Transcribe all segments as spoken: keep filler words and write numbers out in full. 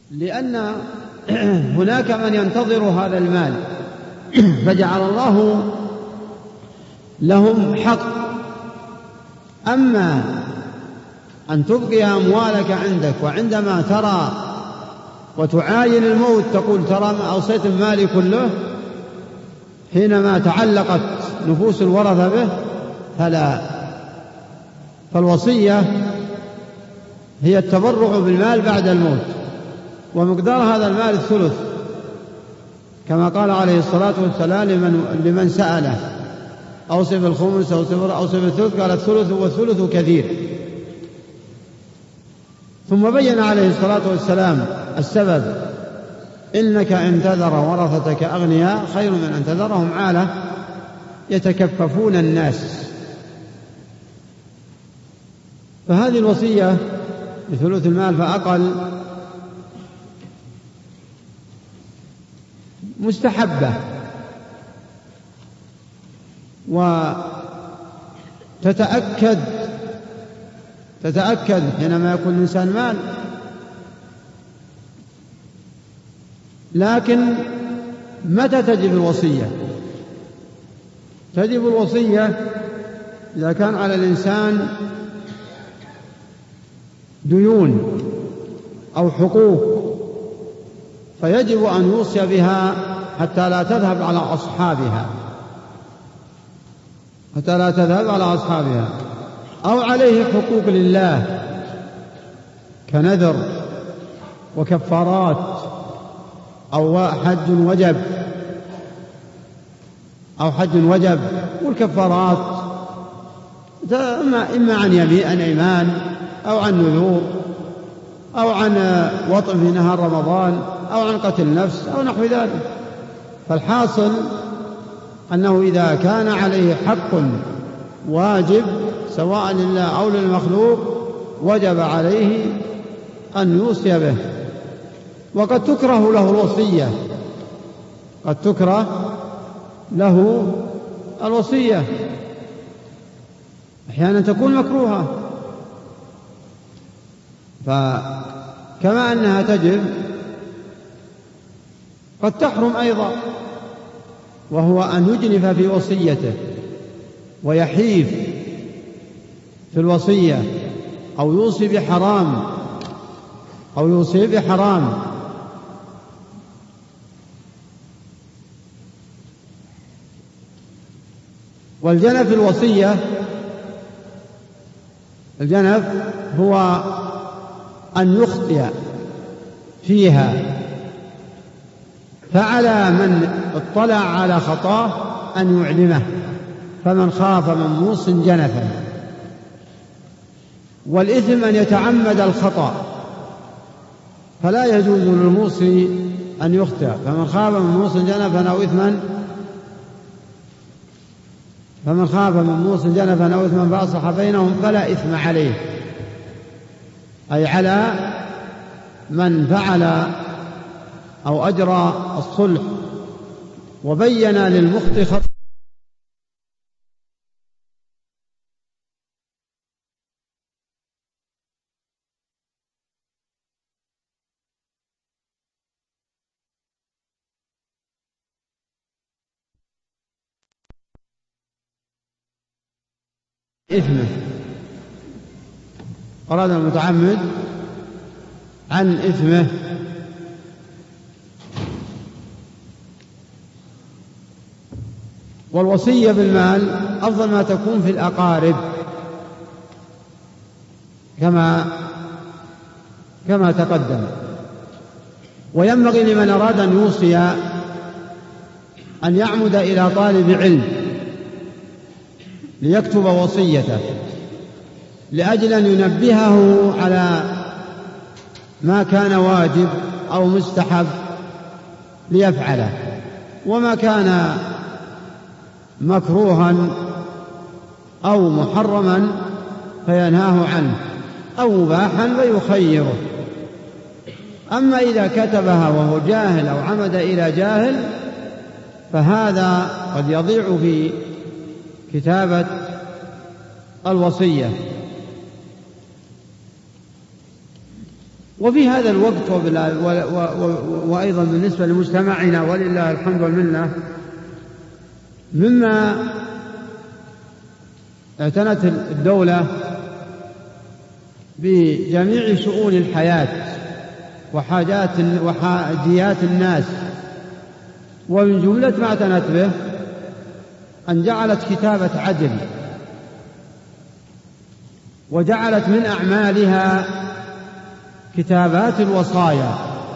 لأن هناك من ينتظر هذا المال، فجعل الله لهم حق. أما أن تبقي أموالك عندك وعندما ترى وتعاين الموت تقول ترى ما أوصيت مالي كله، حينما تعلقت نفوس الورثة به فلا. فالوصية هي التبرع بالمال بعد الموت، ومقدار هذا المال الثلث، كما قال عليه الصلاة والسلام لمن, لمن سأله أوصف الخمس أوصف الثلث، قال الثلث والثلث كثير. ثم بين عليه الصلاة والسلام السبب: إنك إن تذر ورثتك أغنياء خير من أن تذرهم عالة يتكففون الناس. فهذه الوصية بثلث المال فأقل مستحبة، وتتأكد تتأكد حينما يكون الإنسان مال. لكن متى تجب الوصية؟ تجب الوصية إذا كان على الإنسان ديون أو حقوق، فيجب أن يوصي بها حتى لا تذهب على أصحابها حتى لا تذهب على أصحابها أو عليه حقوق لله كنذر وكفارات أو حج وجب أو حج وجب والكفارات إما عن يمين أيمان أو عن نذور أو عن وطء في نهار رمضان أو عن قتل نفس أو نحو ذلك. فالحاصل أنه إذا كان عليه حق واجب سواء لله أو للمخلوق وجب عليه أن يوصي به. وقد تكره له الوصية قد تكره له الوصية أحيانا تكون مكروهة. فكما أنها تجب قد تحرم أيضا، وهو أن يجنف في وصيته ويحيف في الوصية أو يوصي بحرام أو يوصي بحرام. والجنف الوصية الجنف هو أن يخطئ فيها، فعلى من اطلع على خطاه أن يعلمه، فمن خاف من موص جنفا. والإثم أن يتعمد الخطأ، فلا يجوز للموصي أن يخطئ. فمن خاف من موص جنفا أو إثما فمن خاف من موص جنفا أو إثما فأصلح بينهم فلا إثم عليه، أي على من فعل أو أجرى الصلح وبين للمخطئ خطأ. إثمه أراد المتعمد عن إثمه. والوصية بالمال أفضل ما تكون في الأقارب كما كما تقدم. وينبغي لمن أراد أن يوصي أن يعمد إلى طالب علم ليكتب وصيته لأجل أن ينبهه على ما كان واجب أو مستحب ليفعله، وما كان مكروها أو محرما فينهاه عنه، أو مباحا فيخيره. أما إذا كتبها وهو جاهل أو عمد إلى جاهل فهذا قد يضيع في كتابة الوصية. وفي هذا الوقت وأيضا بالنسبة لمجتمعنا ولله الحمد والمنة، مما اعتنت الدولة بجميع شؤون الحياة وحاجات وحاجيات الناس، ومن جملة ما اعتنت به أن جعلت كتابة عدل، وجعلت من أعمالها كتابات الوصايا.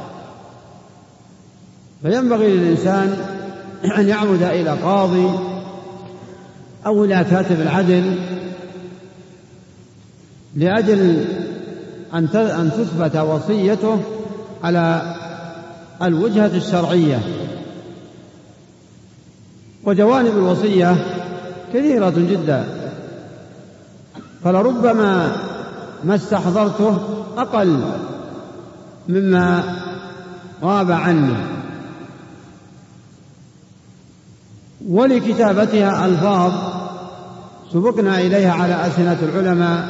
فينبغي للإنسان أن يعمد إلى قاضي أو إلى كاتب العدل لأجل أن تثبت وصيته على الوجهة الشرعية. وجوانب الوصية كثيرة جدا، فلربما ما استحضرته أقل مما غاب عني. ولكتابتها ألفاظ سبقنا إليها على ألسنة العلماء،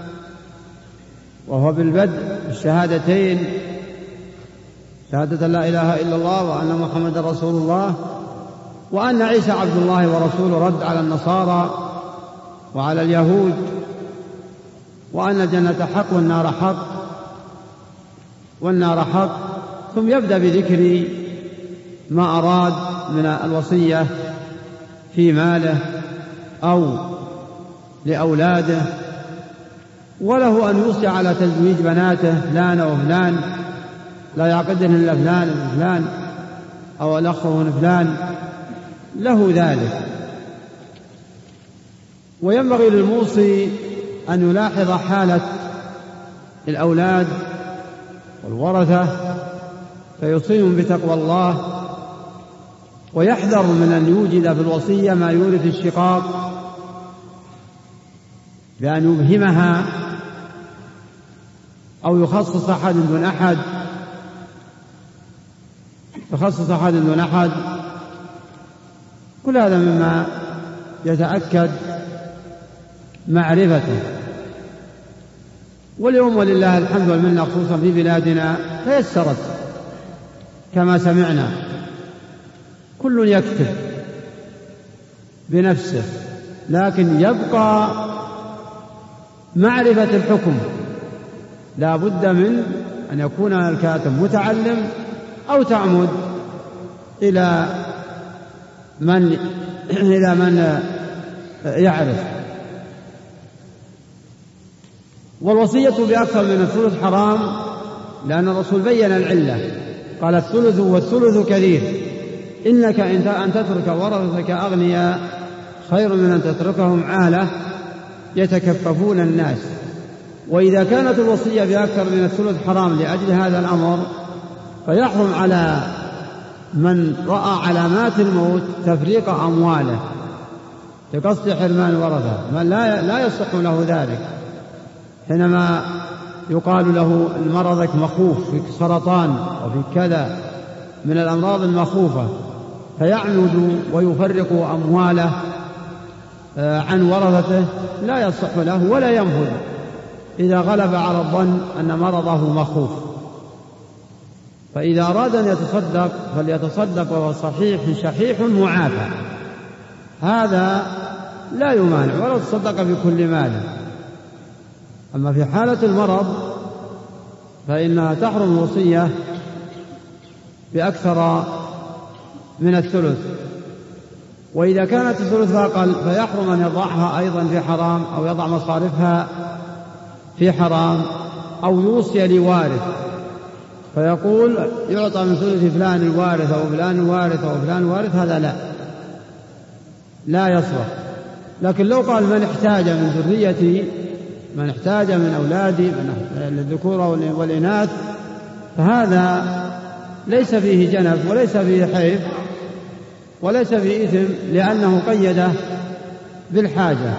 وهو بالبدء الشهادتين، شهادة لا إله إلا الله وأن محمد رسول الله وأن عيسى عبد الله ورسوله، رد على النصارى وعلى اليهود، وأن الجنة حق والنار حق والنار حق. ثم يبدأ بذكر ما أراد من الوصية في ماله أو لأولاده، وله أن يوصي على تزويج بناته فلان وفلان، لا يعقدهن إلا فلان وفلان أو الأخ فلان، له ذلك. وينبغي للموصي أن يلاحظ حالة الأولاد والورثة فيوصيهم بتقوى الله، ويحذر من أن يوجد في الوصية ما يورث الشقاق بأن يبهمها أو يخصص أحد دون أحد يخصص أحد دون أحد. كل هذا مما يتأكد معرفته. واليوم ولله الحمد والمنة خصوصا في بلادنا تيسرت كما سمعنا، كل يكتب بنفسه، لكن يبقى معرفة الحكم. لا بد من أن يكون الكاتب متعلم أو تعمد إلى من إلى من يعرف. والوصية بأكثر من الثلث حرام، لأن الرسول بين العلة، قال الثلث والثلث كثير، إنك أن تترك ورثتك أغنياء خير من أن تتركهم عالة يتكففون الناس. وإذا كانت الوصية بأكثر من الثلث حرام لأجل هذا الأمر، فيحرم على من رأى علامات الموت تفريق أمواله بقصد حرمان ورثة، من لا لا يصح له ذلك. حينما يقال له مرضك مخوف، فيك سرطان وفي كذا من الأمراض المخوفة، فيعمد ويفرق أمواله عن ورثته، لا يصح له ولا ينفذ إذا غلب على الظن أن مرضه مخوف. فإذا أراد أن يتصدق فليتصدق وهو صحيح شحيح معافى، هذا لا يمانع، ولا تصدق بكل ماله. أما في حالة المرض فإنها تحرم الوصية بأكثر من الثلث. وإذا كانت الثلث أقل فيحرم أن يضعها أيضا في حرام، أو يضع مصارفها في حرام، أو يوصي لوارث فيقول يعطى من ثلث فلان الوارث أو فلان الوارث أو فلان الوارث، هذا لا لا يصلح. لكن لو قال من احتاج من ذريتي، من احتاج من أولادي من الذكور والإناث، فهذا ليس فيه جنف وليس فيه حيف وليس فيه إثم، لأنه قيده بالحاجة.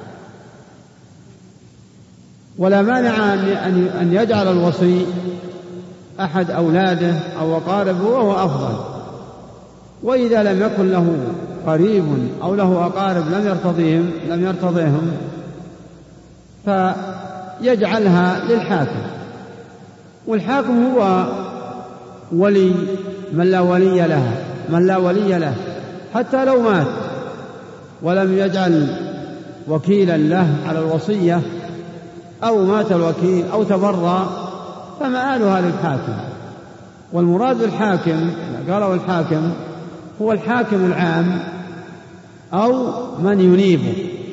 ولا مانع أن يجعل الوصي أحد أولاده أو أقاربه، وهو أفضل. وإذا لم يكن له قريب أو له أقارب لم يرتضيهم لم يرتضيهم فيجعلها للحاكم، والحاكم هو ولي من لا ولي له من لا ولي له حتى لو مات ولم يجعل وكيلا له على الوصية أو مات الوكيل أو تبرأ فمآلها للحاكم. والمراد بالحاكم قالوا الحاكم هو الحاكم العام أو من ينيبه.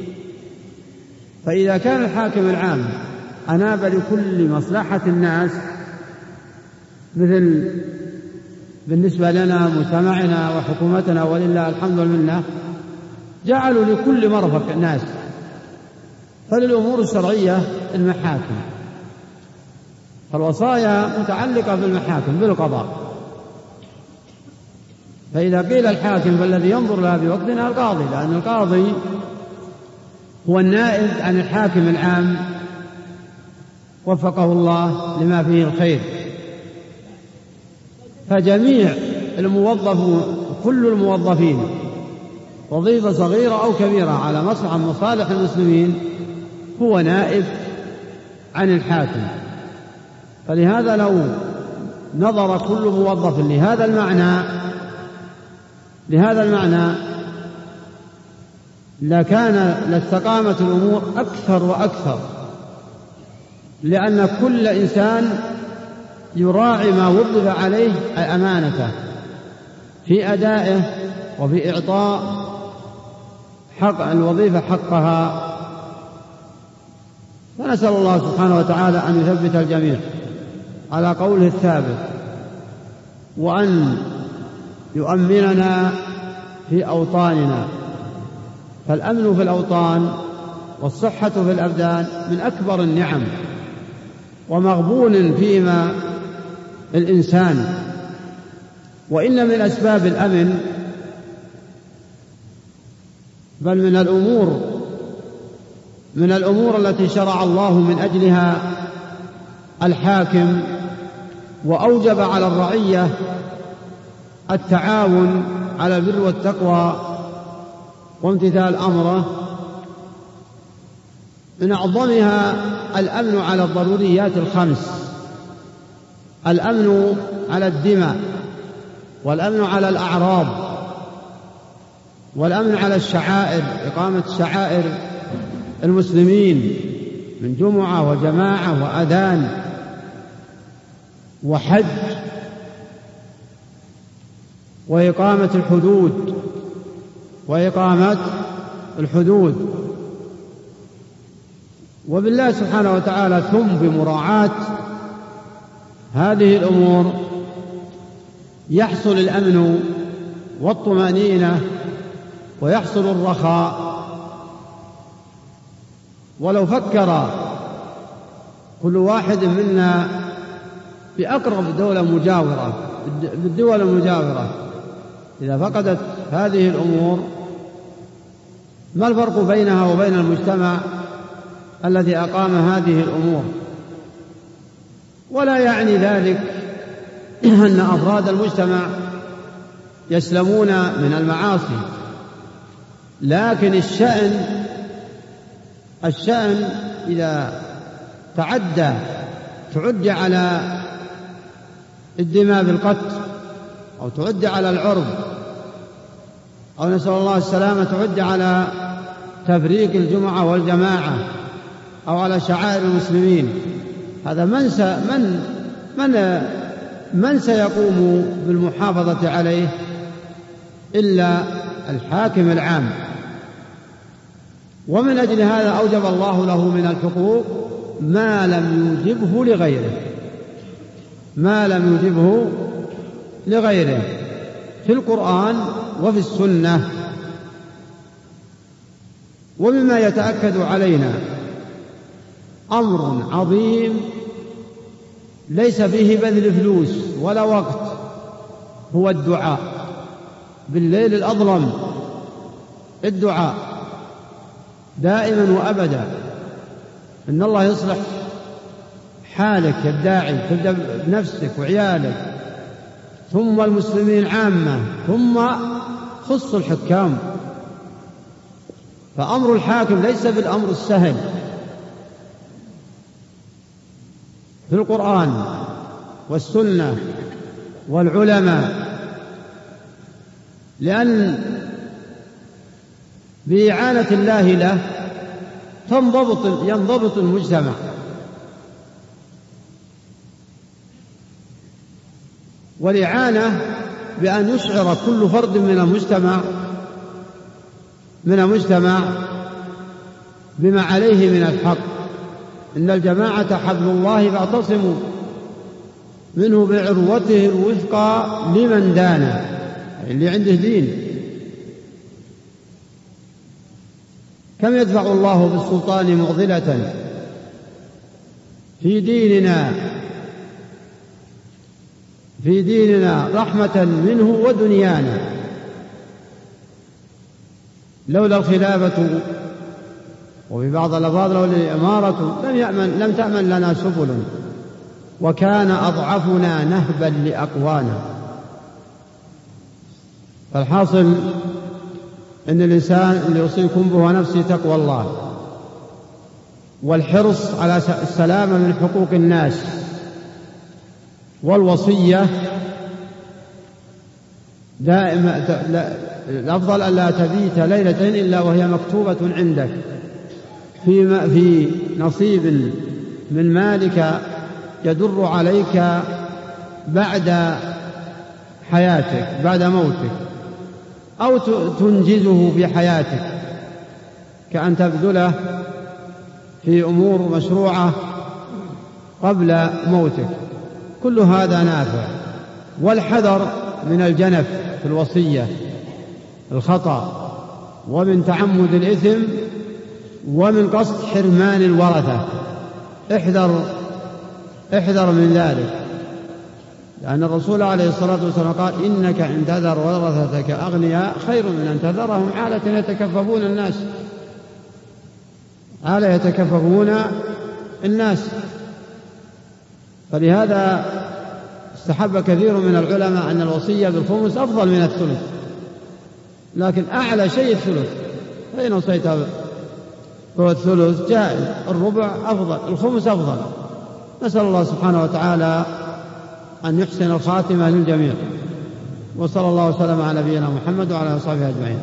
فإذا كان الحاكم العام أناب لكل مصلحة الناس، مثل بالنسبة لنا مجتمعنا وحكومتنا ولله الحمد والمنة، جعلوا لكل مرفق الناس، فللأمور الشرعية المحاكم، فالوصايا متعلقة بالمحاكم بالقضاء. فإذا قيل الحاكم فالذي ينظر لها بوقتنا القاضي، لأن القاضي هو النائب عن الحاكم العام وفقه الله لما فيه الخير. فجميع الموظفون كل الموظفين وظيفة صغيرة أو كبيرة على مصلحة مصالح المسلمين هو نائب عن الحاكم. فلهذا لو نظر كل موظف لهذا المعنى لهذا المعنى لكان لاستقامت الأمور أكثر وأكثر، لأن كل إنسان يراعي ما وظف عليه أمانته في أدائه وفي إعطاء حق الوظيفة حقها. فنسأل الله سبحانه وتعالى أن يثبت الجميع على قوله الثابت، وأن يؤمننا في أوطاننا. فالأمن في الأوطان والصحة في الأبدان من أكبر النعم، ومغبون فيما الإنسان. وإن من أسباب الأمن بل من الأمور من الأمور التي شرع الله من أجلها الحاكم وأوجب على الرعية التعاون على البر والتقوى وامتثال أمره، من أعظمها الأمن على الضروريات الخمس: الأمن على الدماء، والأمن على الأعراض، والأمن على الشعائر، إقامة شعائر المسلمين من جمعة وجماعة وأذان وحج، وإقامة الحدود وإقامة الحدود وبالله سبحانه وتعالى. ثم بمراعاة هذه الأمور يحصل الأمن والطمأنينة ويحصل الرخاء. ولو فكر كل واحد منا بأقرب دولة مجاورة بالدول المجاورة، إذا فقدت هذه الأمور ما الفرق بينها وبين المجتمع الذي أقام هذه الأمور؟ ولا يعني ذلك أن أفراد المجتمع يسلمون من المعاصي، لكن الشأن الشأن إذا تعدى تعدى على الدماء بالقتل، أو تعدى على العرض، أو نسأل الله السلامة تعدى على تفريق الجمعة والجماعة، أو على شعائر المسلمين، هذا من س... من من من سيقوم بالمحافظة عليه إلا الحاكم العام. ومن أجل هذا أوجب الله له من الحقوق ما لم يوجبه لغيره ما لم يوجبه لغيره في القرآن وفي السنة. ومما يتأكد علينا أمر عظيم ليس فيه بذل فلوس ولا وقت، هو الدعاء بالليل الأظلم. الدعاء دائما وأبدا، إن الله يصلح حالك يا الداعي، تبدأ بنفسك وعيالك ثم المسلمين عامة، ثم خص الحكام. فأمر الحاكم ليس بالأمر السهل. في القرآن والسنة والعلماء، لأن بإعانة الله له تنضبط ينضبط المجتمع. والإعانة بأن يشعر كل فرد من المجتمع من المجتمع بما عليه من الحق. إن الجماعة حبل الله فاعتصموا منه بعروته الوثقى لمن دانا، اللي عنده دين. كم يدفع الله بالسلطان معضلة في ديننا في ديننا رحمة منه ودنيانا. لولا الخلافة وفي بعض الألفاظ لولا الإمارة لم يأمن لم تأمن لنا سبل، وكان أضعفنا نهبا لأقوانا. فالحاصل أن الإنسان اللي يوصيكم به نفسه تقوى الله، والحرص على السلامة من حقوق الناس، والوصية دائما. الأفضل ألا تبيت ليلة إلا وهي مكتوبة عندك في في نصيب من مالك يدر عليك بعد حياتك بعد موتك، أو تنجزه في حياتك، كأن تبذله في أمور مشروعة قبل موتك. كل هذا نافع. والحذر من الجنف في الوصية، الخطأ، ومن تعمد الإثم، ومن قصد حرمان الورثة. احذر احذر من ذلك، لأن الرسول عليه الصلاة والسلام قال: إنك إن تذر ورثتك أغنياء خير من أن تذرهم عالة يتكففون الناس عالة يتكففون الناس. فلهذا استحب كثير من العلماء أن الوصية بالخمس أفضل من الثلث، لكن أعلى شيء الثلث. فإن وصيت بالثلث جائز، الربع أفضل، الخمس أفضل. نسأل الله سبحانه وتعالى أن يحسن الخاتمة للجميع، وصلى الله وسلم على نبينا محمد وعلى آله وصحبه أجمعين.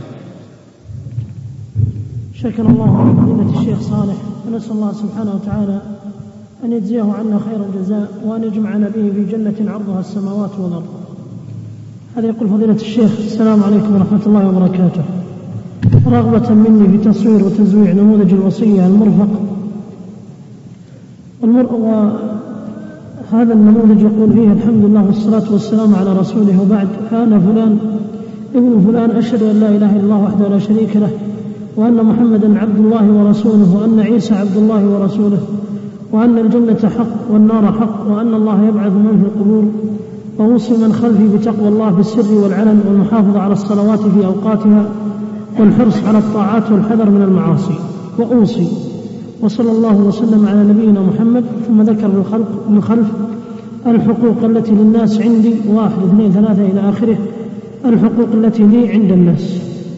شكر الله على فضيلة الشيخ صالح، ونسأل الله سبحانه وتعالى أن يجزيه عنا خير الجزاء، وأن يجمعنا به في جنة عرضها السماوات والأرض. هذا يقول فضيلة الشيخ: السلام عليكم ورحمة الله وبركاته. رغبة مني في تصوير وتزويع نموذج الوصية المرفق والمر... وهذا النموذج يقول فيه: الحمد لله والصلاة والسلام على رسوله، وبعد، فأنا فلان ابن فلان أشهد أن لا إله إلا الله وحده لا شريك له، وأن محمدا عبد الله ورسوله، وأن عيسى عبد الله ورسوله، وأن الجنة حق والنار حق، وأن الله يبعث من في القبور، وأوصي من خلفي بتقوى الله بالسر والعلن، والمحافظة على الصلوات في أوقاتها، والحرص على الطاعات والحذر من المعاصي، وأوصي. وصلى الله وسلم على نبينا محمد. ثم ذكر بالخلق من خلف الحقوق التي للناس عندي، واحد اثنين ثلاثة إلى آخره، الحقوق التي لي عند الناس.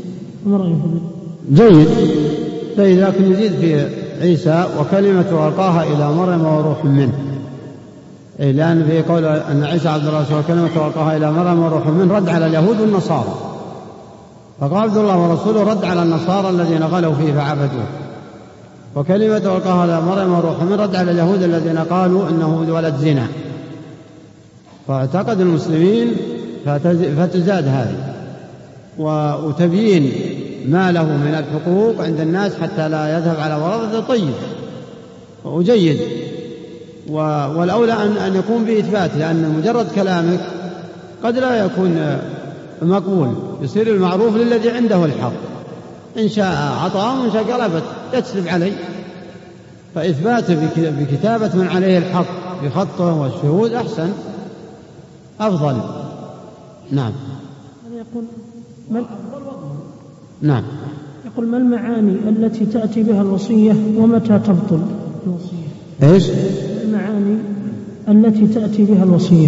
جيد. فإذا كنت نزيد في عيسى: وكلمة ألقاها إلى مريم وروح منه، لأن في قول أن عيسى عبد الله ورسوله وكلمة ألقاها إلى مريم وروح منه رد على اليهود والنصارى، فقال عبد الله ورسوله رد على النصارى الذين غلوا فيه فعبدوه، وكلمة ألقاها إلى مريم وروح منه رد على اليهود الذين قالوا إنه ولد زنا. فاعتقد المسلمين فتزاد هذه، وتبيين ما له من الحقوق عند الناس حتى لا يذهب على ورثته. طيب وجيد، والأولى أن يكون بإثبات، لأن مجرد كلامك قد لا يكون مقبول. يصير المعروف للذي عنده الحق، إن شاء عطاه وإن شاء قلبت يتسلب عليه. فإثباته بكتابة من عليه الحق بخطه والشهود أحسن أفضل. نعم. يقول من نعم يقول: ما المعاني التي تأتي بها الوصية، ومتى تبطل الوصية؟ إيش المعاني التي تأتي بها الوصية؟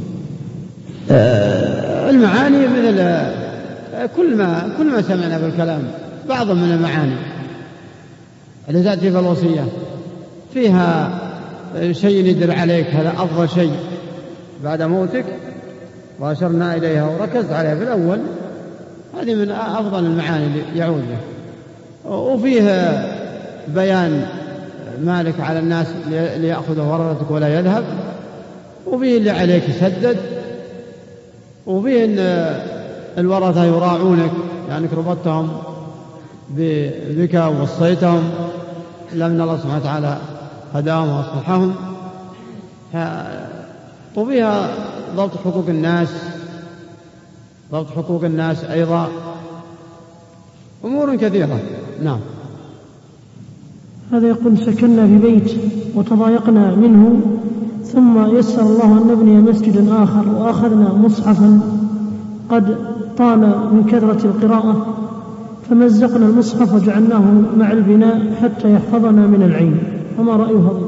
آه المعاني مثل آه كل ما كل ما سمعنا بالكلام، بعض من المعاني التي تأتي بها الوصية فيها شيء يدل عليك هذا أفضل شيء، بعد موتك وأشرنا إليها وركزت عليها في الأول، هذه من أفضل المعاني اللي يعود له. وفيه بيان مالك على الناس ليأخذ ورثتك ولا يذهب، وفيه اللي عليك يسدد، وفيه أن الورثة يراعونك لأنك ربطتهم بك ووصيتهم، إلا من الله سبحانه وتعالى هداهم وأصلحهم. وفيها ضبط حقوق الناس، ضبط حقوق الناس أيضا، أمور كثيرة. نعم. هذا يقول: سكننا في بيت وتضايقنا منه، ثم يسر الله أن نبني مسجدا آخر، وأخذنا مصحفا قد طال من كثرة القراءة، فمزقنا المصحف وجعلناه مع البناء حتى يحفظنا من العين، فما رأيه؟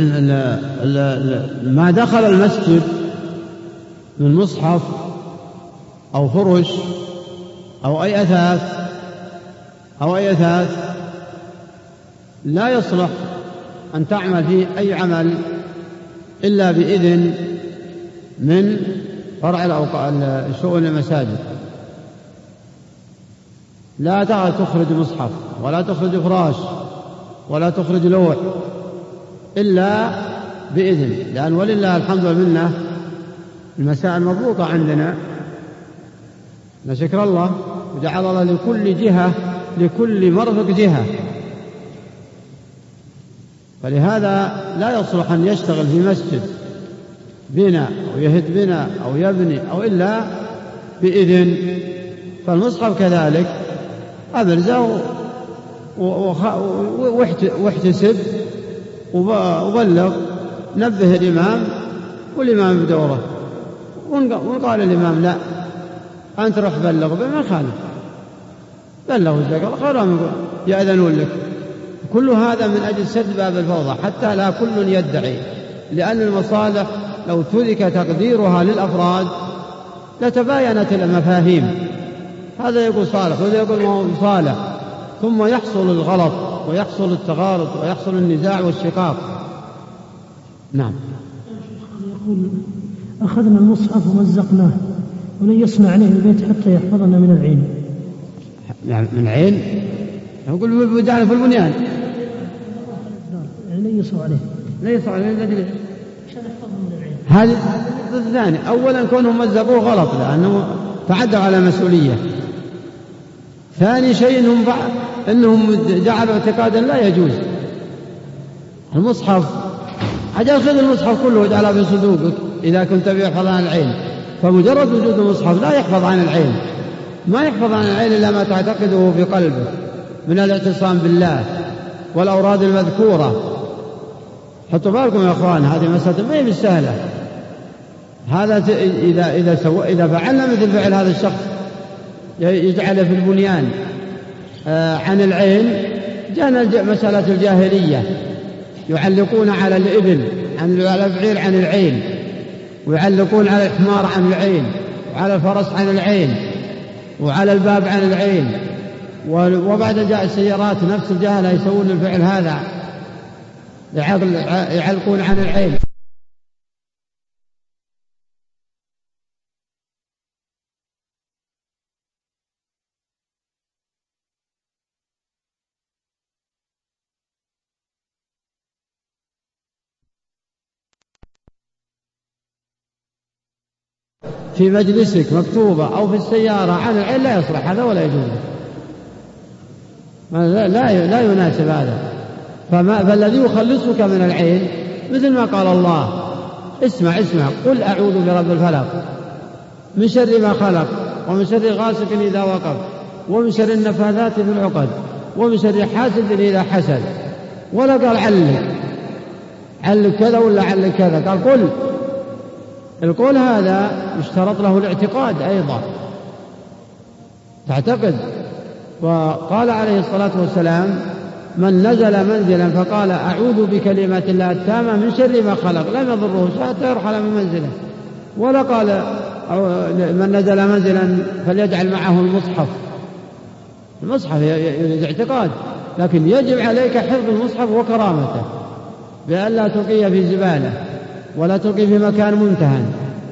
ما دخل المسجد من مصحف أو فرش أو أي أثاث أو أي أثاث لا يصلح أن تعمل فيه أي عمل إلا بإذن من فرع شؤون المساجد. لا تخرج مصحف ولا تخرج فراش ولا تخرج لوح إلا بإذن، لأن ولله الحمد والمنة المسائل مضبوطة عندنا، نشكر الله، وجعل الله لكل جهة لكل مرفق جهة، فلهذا لا يصلح أن يشتغل في مسجد بناء أو يهد بناء أو يبني أو إلا بإذن. فالمصحف كذلك أبرزه واحتسب وبلغ، نبه الإمام والإمام بدوره، وقال الإمام لا أنت روح بلغ بما خالف، بلغوا الزكاة خيرهم يأذنون لك. كل هذا من أجل سد باب الفوضى حتى لا كل يدعي، لأن المصالح لو ترك تقديرها للأفراد لتباينت المفاهيم، هذا يقول صالح وهذا يقول ما هو صالح، ثم يحصل الغلط ويحصل التغارض ويحصل النزاع والشقاق. نعم. يقول: أخذنا المصحف ومزقناه وليسنا عليه البيت حتى يحفظنا من العين. يعني من العين يقول بدأنا في البنيان، يعني ليسوا عليه ليسوا عليه عشان يحفظنا من العين. هذا الثاني. أولا كونهم مزقوه غلط لأنه تعدوا على مسؤولية. ثاني شيء إنهم, إنهم جعلوا اعتقادا لا يجوز. المصحف أجل خذ المصحف كله وجعله في صندوقك إذا كنت بيحفظ عن العين، فمجرد وجود المصحف لا يحفظ عن العين، ما يحفظ عن العين إلا ما تعتقده في قلبك من الاعتصام بالله والأوراد المذكورة. حطوا بالكم يا أخوان، هذه مسألة ما هي بالسهلة. هذا إذا إذا سو إذا فعلنا مثل فعل هذا الشخص يجعل في البنيان آه عن العين، جاءنا مسألة الجاهلية، يعلقون على الإبل عن البعير عن العين، ويعلقون على الحمار عن العين، وعلى الفرس عن العين، وعلى الباب عن العين، وبعد جاء السيارات نفس الجهلة يسوون الفعل هذا، يعلقون عن العين. في مجلسك مكتوبة أو في السيارة عن العين لا يصلح هذا ولا يجوز، لا, لا, لا يناسب هذا. فما فالذي يخلصك من العين مثل ما قال الله: اسمع اسمع قل أعوذ برب الفلق من شر ما خلق ومن شر غاسق إذا وقب ومن شر النفاثات في العقد ومن شر حاسد إذا حسد. ولا قال علق علق كذا ولا علق كذا، قال قل. القول هذا يشترط له الاعتقاد أيضا، تعتقد. وقال عليه الصلاة والسلام: من نزل منزلا فقال أعوذ بكلمات الله التامة من شر ما خلق لم يضره حتى يرحل من منزله. ولا قال من نزل منزلا فليجعل معه المصحف. المصحف يريد اعتقاد، لكن يجب عليك حفظ المصحف وكرامته، بأن لا تلقي في زبالة ولا تلقي في مكان منتهى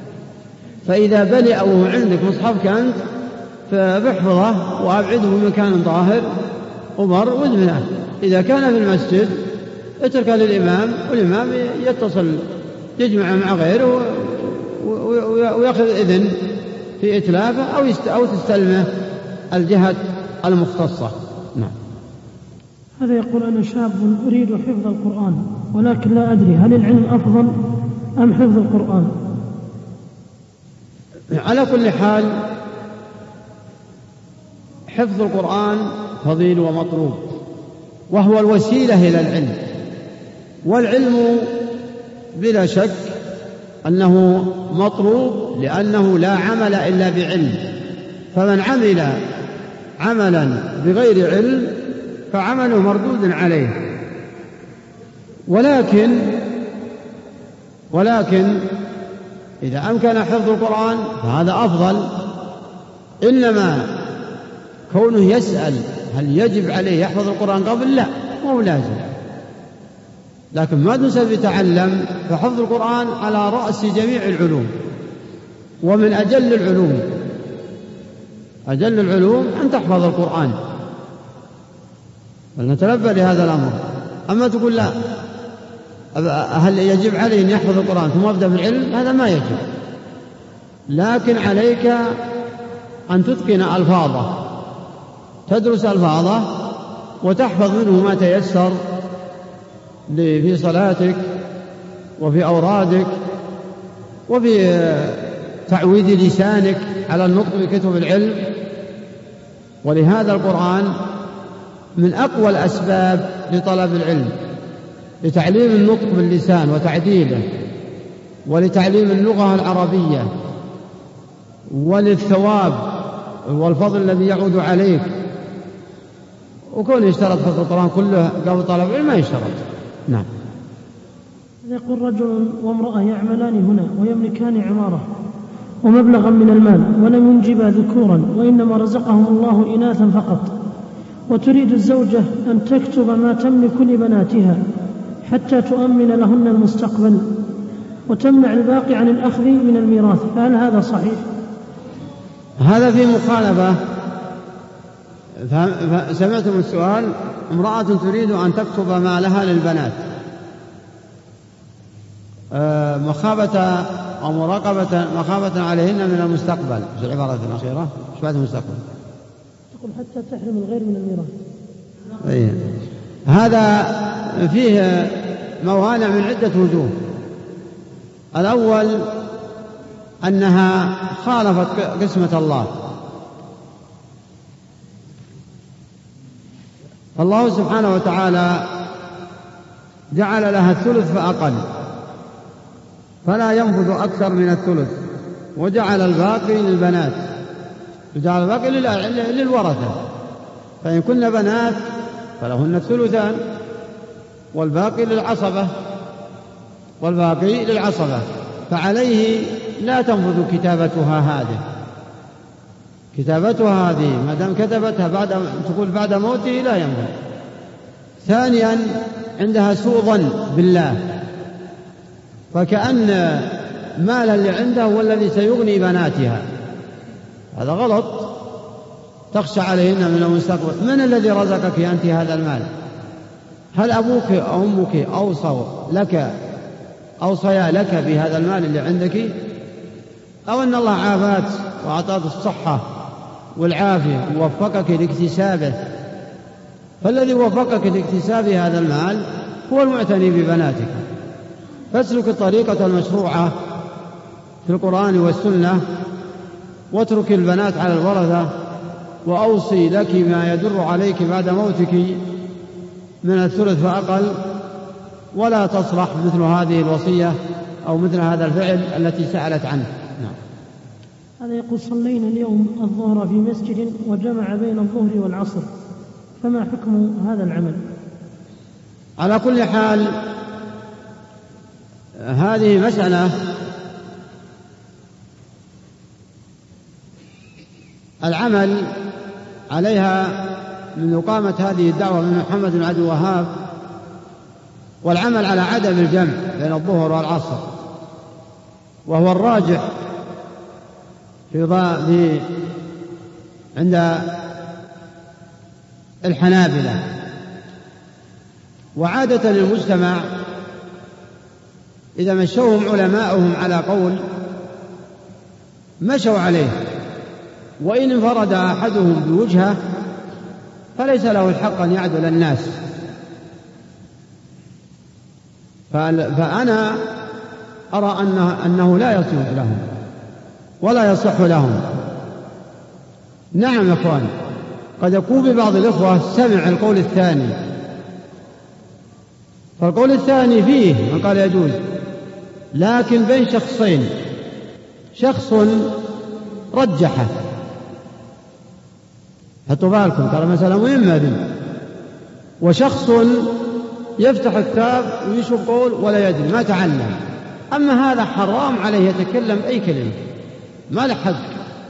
فإذا بلئ وهو عندك مصحفك أنت فاحفظه وأبعده في مكان ظاهر ومر وادمنه. إذا كان في المسجد اتركه للإمام، والإمام يتصل يجمع مع غيره ويأخذ إذن في إتلافه أو تستلمه الجهة المختصة. نعم. هذا يقول: أنا شاب أريد حفظ القرآن ولكن لا أدري هل العلم أفضل أم حفظ القرآن؟ على كل حال حفظ القرآن فضيل ومطلوب، وهو الوسيلة إلى العلم، والعلم بلا شك أنه مطلوب لأنه لا عمل إلا بعلم، فمن عمل عملا بغير علم فعمله مردود عليه. ولكن ولكن إذا أمكن حفظ القرآن فهذا أفضل، إنما كونه يسأل هل يجب عليه يحفظ القرآن قبل؟ لا، مو لازم، لكن ما دون سبب يتعلم، فحفظ القرآن على رأس جميع العلوم ومن أجل العلوم. أجل العلوم أن تحفظ القرآن، فلنتنبه لهذا الأمر. أما تقول لا هل يجب عليه أن يحفظ القرآن ثم يبدأ بالعلم؟ هذا ما يجب، لكن عليك أن تتقن ألفاظه، تدرس ألفاظه وتحفظ منه ما تيسر في صلاتك وفي أورادك وفي تعويد لسانك على النطق بكتب العلم. ولهذا القرآن من أقوى الأسباب لطلب العلم، لتعليم النطق باللسان وتعديله، ولتعليم اللغة العربية، وللثواب والفضل الذي يعود عليك. وكون يشترط في القرآن كله قبل طلب العلم ما يشترط. نعم. يقول: رجل وامرأة يعملان هنا ويملكان عمارة ومبلغا من المال ولم ينجبا ذكورا، وإنما رزقهم الله إناثا فقط، وتريد الزوجة أن تكتب ما تملك لبناتها حتى تؤمن لهن المستقبل وتمنع الباقي عن الأخذ من الميراث، فهل هذا صحيح؟ هذا في مخالفة. سمعتم السؤال: امرأة تريد أن تكتب مالها للبنات مخافة أو مراقبة مخافة عليهن من المستقبل. في العبارة الأخيرة إيش بعد المستقبل؟ تقول حتى تحرم الغير من الميراث. أيه. هذا فيه موانع من عدة وجوه. الأول أنها خالفت قسمة الله. الله سبحانه وتعالى جعل لها الثلث فأقل، فلا ينفذ أكثر من الثلث، وجعل الباقي للبنات، وجعل الباقي للورثة، فإن كن بنات فلهن الثلثان والباقي للعصبة والباقي للعصبة فعليه لا تنفذ كتابتها هذه كتابتها هذه ما دام كتبتها بعد تقول بعد موته لا ينفذ. ثانيا عندها سوء ظن بالله، فكأن مالها اللي عندها هو الذي سيغني بناتها، هذا غلط. تخشى عليهن من المستقبل. من الذي رزقك أنت هذا المال؟ هل أبوك أو أمك أوصوا لك أوصيا لك بهذا المال اللي عندك، أو أن الله عافاك وأعطاك الصحة والعافية ووفقك لاكتسابه؟ فالذي وفقك لاكتساب هذا المال هو المعتني ببناتك. فاسلك الطريقة المشروعة في القرآن والسنة، واترك البنات على الورثة، وأوصي لك ما يدر عليك بعد موتك من الثلث فأقل، ولا تصلح مثل هذه الوصية أو مثل هذا الفعل التي سألت عنه. نعم. هذا يقول: صلينا اليوم الظهر في مسجد وجمع بين الظهر والعصر، فما حكم هذا العمل؟ على كل حال هذه مسألة العمل عليها من إقامة هذه الدعوة من محمد بن عبد الوهاب، والعمل على عدم الجمع بين الظهر والعصر، وهو الراجح في, في عند الحنابلة. وعادة للمجتمع إذا مشوهم علماؤهم على قول مشوا عليه، وإن انفرد أحدهم بوجهه فليس له الحق أن يعدل الناس. فأنا أرى أنه, أنه لا يصلح لهم ولا يصح لهم. نعم يا أخوان، قد يكون ببعض الإخوة سمع القول الثاني، فالقول الثاني فيه من قال يجوز، لكن بين شخصين، شخص رجحه، حطوا بالكم ترى مسألة مهمة دي، وشخص يفتح الكتاب ويشوف قول ولا يدري ما تعلم. أما هذا حرام عليه يتكلم أي كلمة، ما له حق،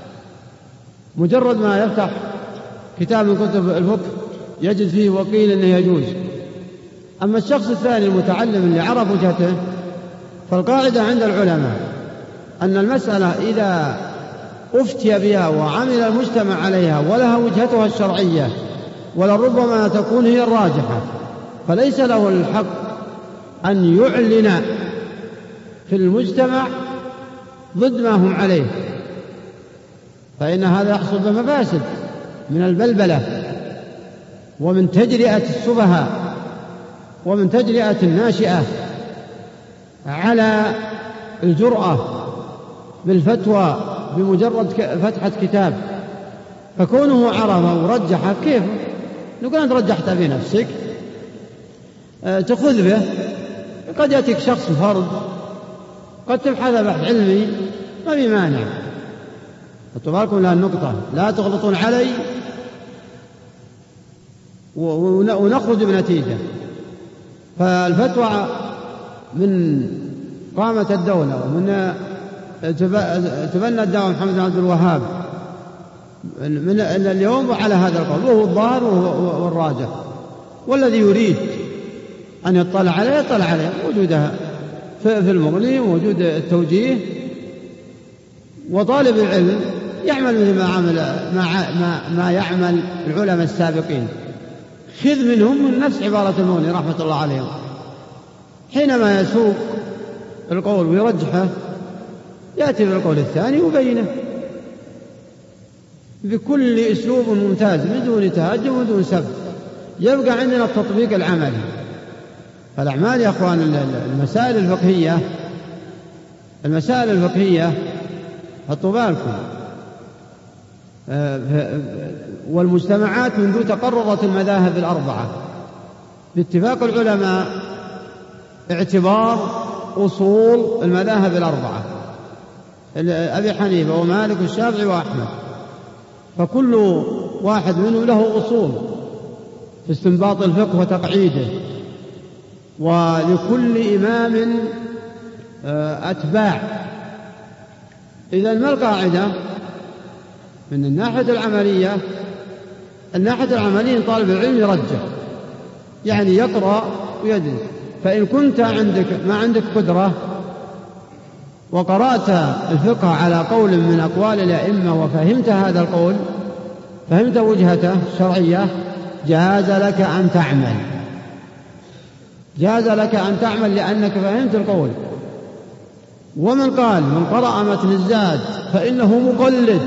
مجرد ما يفتح كتاب من كتب الفقه يجد فيه وقيل أنه يجوز. أما الشخص الثاني المتعلم اللي عرف وجهته، فالقاعدة عند العلماء أن المسألة إذا أفتي بها وعمل المجتمع عليها ولها وجهتها الشرعية ولربما تكون هي الراجحة، فليس له الحق أن يعلن في المجتمع ضد ما هم عليه، فإن هذا يحصل بمفاسد من البلبلة ومن تجرئة السفهاء ومن تجرئة الناشئة على الجرأة بالفتوى بمجرد فتحة كتاب. فكونه عرفه ورجحه كيف؟ نقول أنت رجحت بنفسك أه تأخذ به، قد يأتيك شخص فرد قد تبحث بحث علمي ما بمانع. حطوا بالكم لها النقطة، لا تغلطون علي ونخرج بنتيجة. فالفتوى من قامة الدولة ومن تبنى الدعوة محمد بن عبد الوهاب من اليوم على هذا القول، وهو الظاهر والراجح، والذي يريد أن يطلع عليه يطلع عليه، وجودها في المغني ووجود التوجيه. وطالب العلم يعمل مثل ما عمل ما, ما, ما يعمل العلماء السابقين، خذ منهم من نفس عبارة المغني رحمة الله عليهم، حينما يسوق القول ويرجحه يأتي بالقول الثاني وبينه بكل أسلوب ممتاز بدون تهجم ودون سب. يبقى عندنا التطبيق العملي. فالأعمال يا أخوان، المسائل الفقهية المسائل الفقهية حطوا بالكم، والمجتمعات منذ تقررت المذاهب الأربعة باتفاق العلماء اعتبار أصول المذاهب الأربعة أبي حنيفة ومالك والشافعي وأحمد، فكل واحد منهم له أصول في استنباط الفقه وتقعيده، ولكل إمام أتباع. إذن ما القاعدة من الناحية العملية؟ الناحية العملية طالب العلم يرجح، يعني يقرأ ويدرس. فإن كنت عندك ما عندك قدرة وقرأت الفقه على قول من أقوال الأئمة وفهمت هذا القول، فهمت وجهته الشرعية، جاز لك أن تعمل جاز لك أن تعمل لأنك فهمت القول. ومن قال من قرأ متن الزاد فإنه مقلد،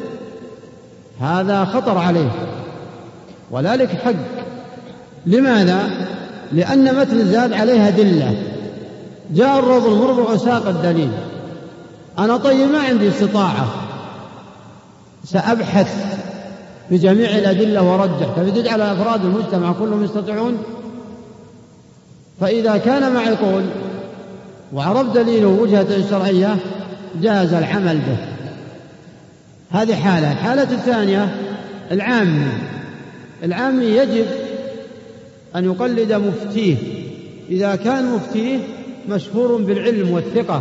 هذا خطر عليه ولا لك حق. لماذا؟ لأن متن الزاد عليها دلة، جاء الروض المربع وساق الدليل. أنا طيب ما عندي استطاعة، سأبحث بجميع الأدلة ورجح، فتجعل أفراد المجتمع كلهم يستطيعون. فإذا كان معي قول وعرف دليله وجهته الشرعية جاز العمل به. هذه حالة. الحالة الثانية العامي. العامي يجب أن يقلد مفتيه إذا كان مفتيه مشهور بالعلم والثقة،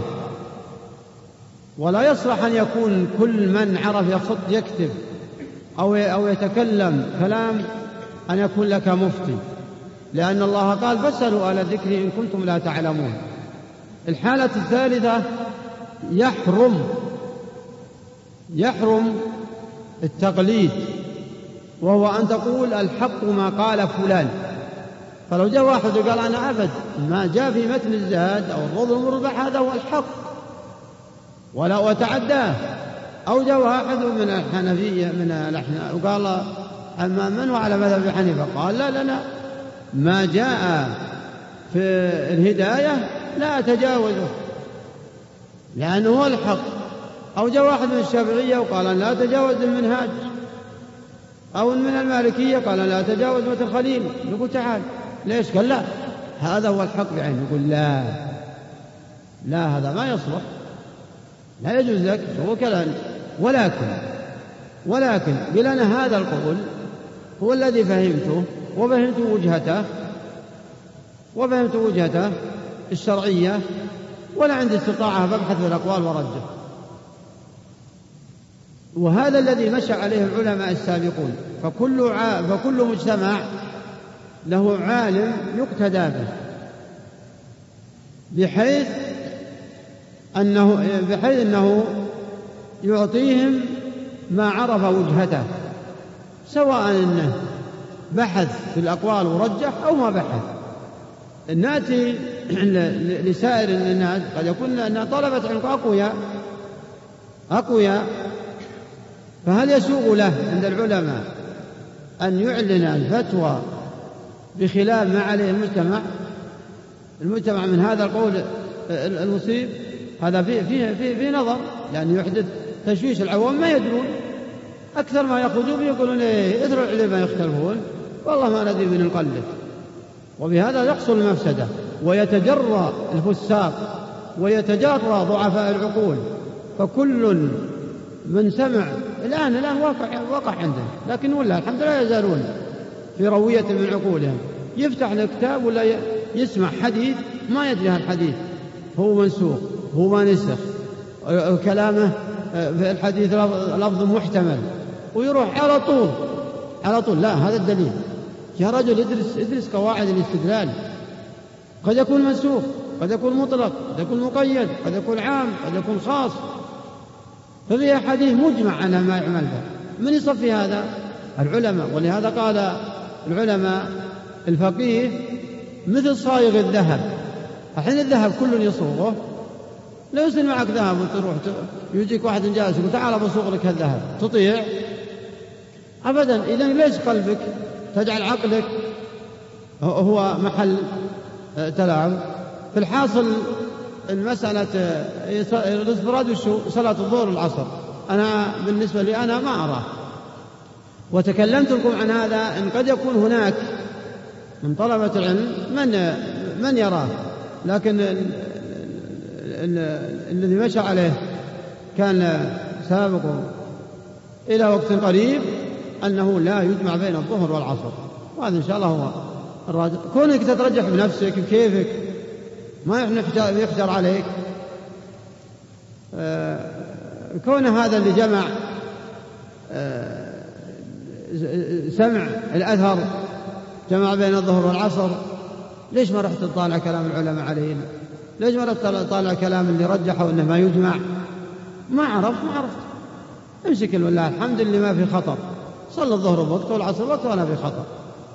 ولا يصلح أن يكون كل من عرف يخط يكتب أو أو يتكلم كلام أن يكون لك مفتي، لأن الله قال فاسألوا أهل الذكر إن كنتم لا تعلمون. الحالة الثالثة يحرم يحرم التقليد، وهو أن تقول الحق ما قال فلان. فلو جاء واحد وقال أنا أبد ما جاء في متن الزاد أو الروض المربح هذا هو الحق ولا وتعداه، أو جاء واحد من الحنفية من الأحناف وقال أما من هو على مذهب حنيفة قال لا لنا ما جاء في الهداية لا أتجاوزه لأنه هو الحق. أو جاء واحد من الشافعية وقال لا أتجاوز المنهاج، أو من المالكية قال لا أتجاوز متن الخليل. نقول تعال ليش؟ قال لا هذا هو الحق بعينه. نقول لا لا هذا ما يصلح، لا يجوز لك هو كلام. ولكن ولكن بلنا هذا القول هو الذي فهمته وفهمت وجهته وفهمت وجهته الشرعية، ولا عندي استطاعة ببحث في الأقوال ورجه. وهذا الذي مشى عليه العلماء السابقون. فكل, ع... فكل مجتمع له عالم يقتدى به، بحيث أنه, بحيث أنه يعطيهم ما عرف وجهته، سواء أنه بحث في الأقوال ورجح أو ما بحث. نأتي لسائر الناس قد يكون أن طلبة علم أقوياء أقوياء فهل يسوغ له عند العلماء أن يعلن الفتوى بخلاف ما عليه المجتمع المجتمع من هذا القول المصيب؟ هذا فيه, فيه, فيه, فيه نظر، لأنه يحدث تشويش. العوام ما يدرون، أكثر ما يأخذون يقولون إيه اثر العلماء يختلفون والله ما ندري من نقلد، وبهذا يحصل المفسدة ويتجرى الفساق ويتجرى ضعفاء العقول. فكل من سمع الآن الآن واقع, واقع عندهم، لكن والله الحمد لله يزالون في روية من عقولهم. يفتح الكتاب ولا يسمع حديث ما يدري هالحديث هو منسوخ هو ما نسخ، كلامه في الحديث لفظ محتمل، ويروح على طول على طول لا هذا الدليل. يا رجل ادرس ادرس قواعد الاستدلال، قد يكون منسوخ قد يكون مطلق قد يكون مقيد قد يكون عام قد يكون خاص، ففي حديث مجمع أنه ما يعمل به. من يصفي هذا؟ العلماء. ولهذا قال العلماء الفقيه مثل صايغ الذهب. الحين الذهب كل يصوغه، لا يصير معك ذهب وتروح يجيك واحد جالس يقول تعال بصوغ لك هالذهب تطيع أبدا. إذن ليش قلبك تجعل عقلك هو محل تلاعب؟ في الحاصل المسألة الاستفراد وشو صلاة الظهر والعصر أنا بالنسبة لي أنا ما أراه، وتكلمت لكم عن هذا إن قد يكون هناك من طلبة العلم من من يراه، لكن الذي مشى عليه كان سابق إلى وقت قريب أنه لا يجمع بين الظهر والعصر، وهذا إن شاء الله هو الراجح. كونك تترجح بنفسك بكيفك ما يحجر عليك. كون هذا اللي جمع سمع الأثر جمع بين الظهر والعصر، ليش ما رحت تطالع كلام العلماء عليه؟ ليش ما رحت تطالع كلام اللي رجحوا إنه ما يجمع؟ ما عرفت ما عرفت امسك والله الحمد لله ما في خطر، صلى الظهر بوقت والعصر بوقت ولا في خطر.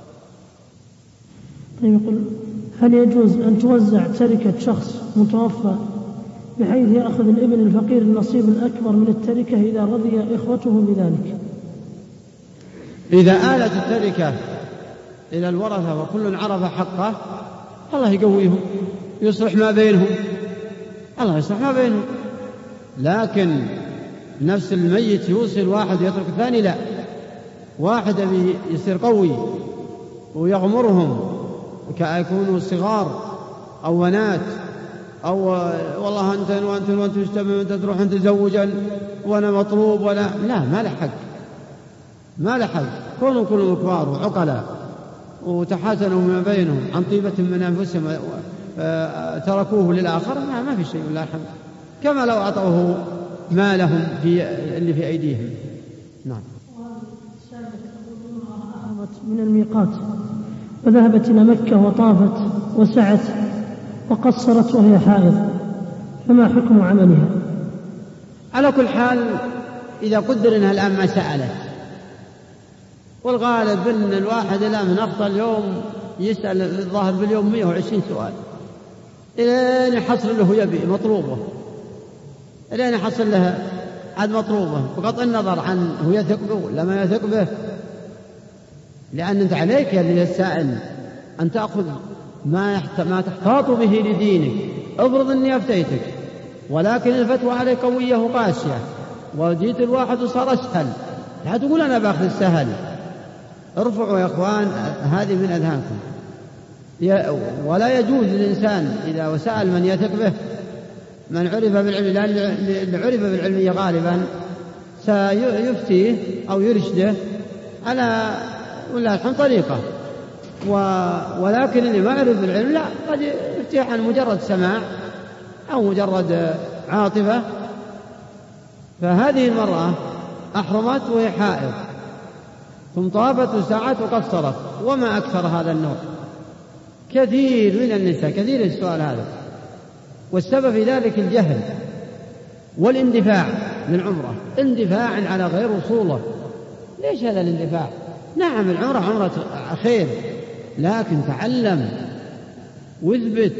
طيب يقول هل يجوز أن توزع تركة شخص متوفى بحيث يأخذ الابن الفقير النصيب الأكبر من التركة إذا رضي إخوته بذلك؟ إذا آلت التركة إلى الورثة وكل عرف حقه الله يقويهم يصلح ما بينهم، الله يصلح ما بينهم. لكن نفس الميت يوصل واحد يترك الثاني لا، واحد يصير قوي ويغمرهم كأيكونوا صغار أو بنات، أو والله أنت وأنت وأنت مجتمع أنت تروح أنت تزوجا وأنا مطلوب ولا لا ما لحق ما لحق. كونوا كلهم كبار وعقلاء وتحاسنوا ما بينهم عن طيبة من أنفسهم تركوه للآخر ما, ما في شيء والله الحمد، كما لو أعطوه ما لهم في اللي في أيديهم. نعم. من الميقات وذهبت إلى مكة وطافت وسعت وقصرت وهي حائض، فما حكم عملها؟ على كل حال إذا قدر أنها الآن ما سألت، والغالب أن الواحد الآن من أخطأ اليوم يسأل الظاهر باليوم مئة وعشرين سؤال إلى يحصل له يبي مطلوبه، إلى يحصل له عاد مطلوبه، بغض النظر عن هو يثق به ولا ما يثق به، لأن أنت عليك يا السائل أن تأخذ ما ما تحتاط به لدينك. افرض أني أفتيتك ولكن الفتوى عليك قوية وقاسية، وجيت الواحد وصار أسهل، لا تقول أنا بأخذ السهل. ارفعوا يا إخوان هذه من أذهانكم. ولا يجوز للإنسان إذا سأل من يثق به من عرف بالعلم، لأن اللي عرف بالعلمية غالبا سيفتيه أو يرشده على ولا الحين طريقة، ولكن اللي ما عرف بالعلم لا، قد يفتيه عن مجرد سماع أو مجرد عاطفة. فهذه المرأة أحرمت وهي حائض، ثم طابت وسعت وقصرت، وما أكثر هذا النوع. كثير من النساء، كثير السؤال هذا، والسبب في ذلك الجهل والاندفاع للعمرة، اندفاع على غير وصوله. ليش هذا الاندفاع؟ نعم العمرة عمرة خير، لكن تعلم واثبت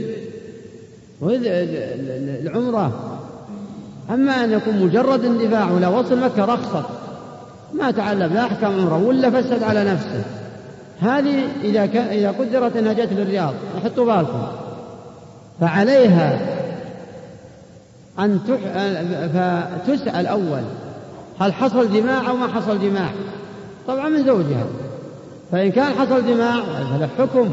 العمرة. أما أن يكون مجرد اندفاع ولا وصل مكة رخصت، ما تعلم لا أحكام عمرة ولا فسد على نفسه. هذه إذا, إذا قدرت أنها جت للرياض، حطوا بالكم، فعليها أن تسأل أول هل حصل جماع أو ما حصل جماع، طبعا من زوجها. فإن كان حصل جماع هذا حكم،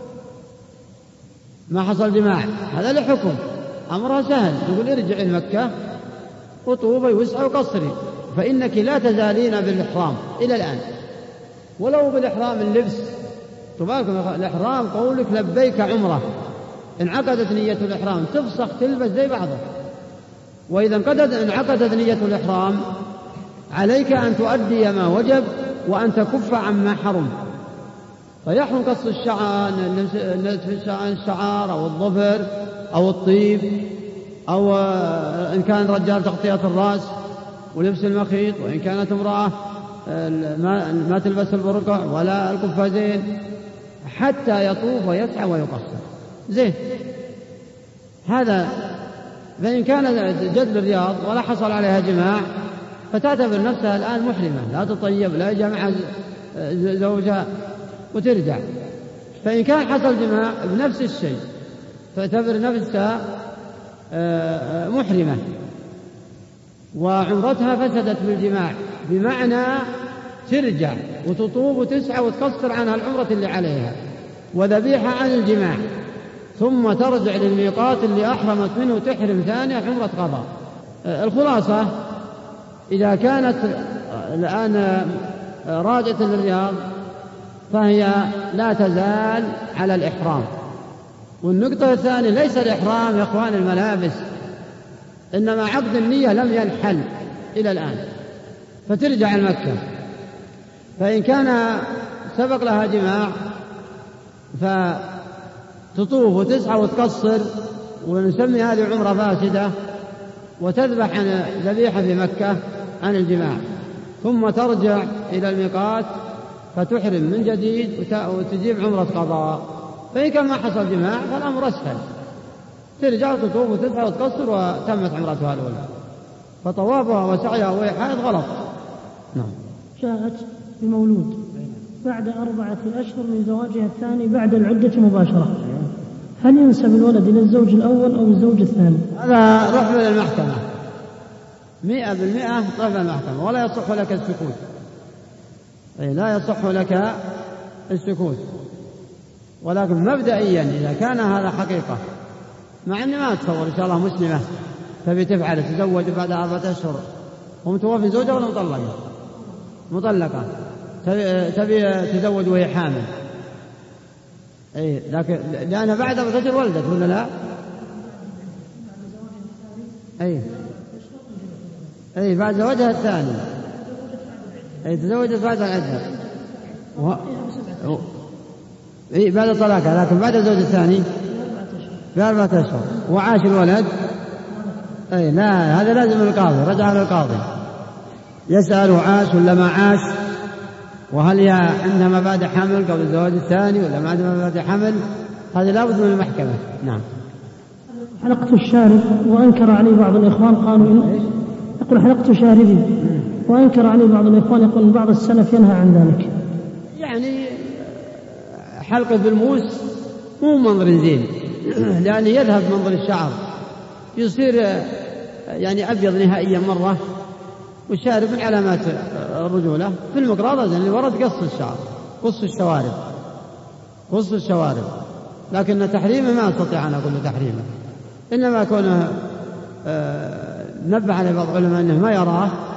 ما حصل جماع هذا له حكم، أمرها سهل، يقول ارجعي لمكة وطوبي وسعي وقصري، فإنك لا تزالين بالإحرام إلى الآن، ولو بالإحرام اللبس. تبارك الإحرام قولك لبيك عمرة، انعقدت نية الإحرام تفسخ تلبس زي بعضها. وإذا انعقدت نية الإحرام عليك أن تؤدي ما وجب وأن تكف عما حرم. فيحرم قص الشعر، الشعر أو الظفر أو الطيب، أو إن كان رجال تغطية الرأس ولبس المخيط، وإن كانت امرأة ما تلبس البرقع ولا القفازين، حتى يطوف ويسعى ويقصر زين هذا. فإن كان جد الرياض ولا حصل عليها جماع فتعتبر نفسها الآن محرمة، لا تطيب لا جمع زوجها وترجع. فإن كان حصل جماع بنفس الشيء تعتبر نفسها محرمة، وعمرتها فسدت بالجماع، بمعنى ترجع وتطوب وتسعى وتقصر عنها العمرة اللي عليها وذبيحة عن الجماع، ثم ترجع للميقات اللي أحرمت منه تحرم ثانية عمرة قضاء. الخلاصة إذا كانت الآن راجعة للرياض فهي لا تزال على الإحرام. والنقطة الثانية ليس الإحرام يا أخوان الملابس، إنما عقد النية لم ينحل إلى الآن، فترجع المكة. فإن كان سبق لها جماع فتطوف وتسعى وتقصر، ونسمي هذه عمرة فاسدة، وتذبح عن ذبيحة في مكة عن الجماع، ثم ترجع إلى الميقات فتحرم من جديد وتجيب عمرة قضاء. فإن كان ما حصل جماع فالأمر أسهل، ترجع وتطوف وتسعى وتقصر وتمت عمرتها الأولى. فطوافها وسعيها وهي حائض غلط. نعم. جاءت بمولود بعد أربعة أشهر من زواجها الثاني بعد العدة مباشرة، هل ينسب الولد إلى الزوج الأول أو الزوج الثاني؟ هذا رحل للمحكمة مئة بالمئة، رحل للمحكمة، ولا يصح لك السكوت. أي لا يصح لك السكوت، ولكن مبدئيا إذا كان هذا حقيقة، مع أني ما أتصور إن شاء الله مسلمة تبي تفعل تزوج بعد أربعة أشهر ومتوفي زوجها ولا مطلقة؟ مطلقة تبي تزوج وهي حامل، أي لكن لأنها بعد أربعة أشهر ولدت ولا لا؟ أي أي بعد زواجها الثاني، أي تزوجت بعد العدة و... و... أي بعد طلاقها، لكن بعد الزوج الثاني بأربعة أشهر وعاش الولد. أي لا، هذا لازم القاضي، رجع للقاضي يسأله عاش ولا ما عاش، وهل هي عندها مبادئ حمل قبل الزواج الثاني ولا ما عندها مبادئ حمل، هذا لابد من المحكمة. نعم. حلقت الشارب وأنكر عليه بعض الإخوان قالوا إن يقول حلقت شاربي وأنكر عليه بعض الإخوان يقول بعض السلف ينهى عن ذلك. يعني حلقة بالموس مو منظر زين لأن يذهب منظر الشعر يصير يعني أبيض نهائيا مرة، والشارب من علامات الرجولة. في المقراضة اللي ورد قص الشعر، قص الشوارب، قص الشوارب، لكن تحريمه ما أستطيع أن أقول تحريمه، إنما كونه نبه على بعض العلماء أنه ما يراه